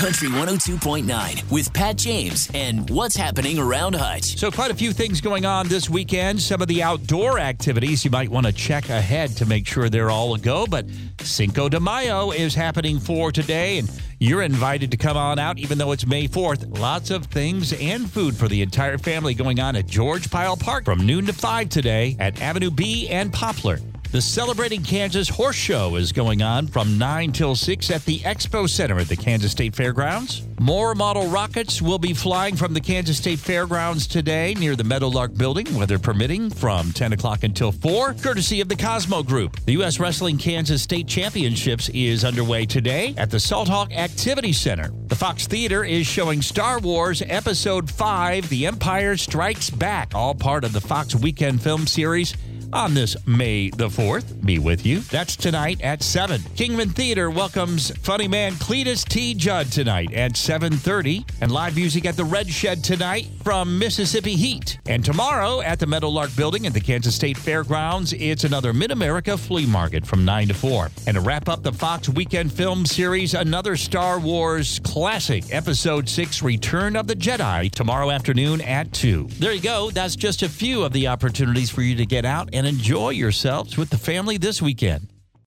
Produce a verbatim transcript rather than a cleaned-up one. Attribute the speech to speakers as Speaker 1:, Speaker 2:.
Speaker 1: Country one oh two point nine with Pat James and what's happening around Hutch.
Speaker 2: So quite a few things going on this weekend. Some of the outdoor activities you might want to check ahead to make sure they're all a go. But Cinco de Mayo is happening for today, and you're invited to come on out even though it's May fourth. Lots of things and food for the entire family going on at George Pyle Park from noon to five today at Avenue B and Poplar. The Celebrating Kansas Horse Show is going on from nine till six at the Expo Center at the Kansas State Fairgrounds. More model rockets will be flying from the Kansas State Fairgrounds today near the Meadowlark Building, weather permitting, from ten o'clock until four, courtesy of the Cosmo Group. The U S Wrestling Kansas State Championships is underway today at the Salt Hawk Activity Center. The Fox Theater is showing Star Wars Episode five, The Empire Strikes Back, all part of the Fox Weekend Film Series. On this May the fourth, be with you. That's tonight at seven. Kingman Theater welcomes funny man Cletus T. Judd tonight at seven thirty. And live music at the Red Shed tonight from Mississippi Heat. And tomorrow at the Meadowlark Building at the Kansas State Fairgrounds, it's another Mid-America Flea Market from nine to four. And to wrap up the Fox Weekend Film Series, another Star Wars classic, Episode six, Return of the Jedi, tomorrow afternoon at two. There you go. That's just a few of the opportunities for you to get out and enjoy yourselves with the family this weekend.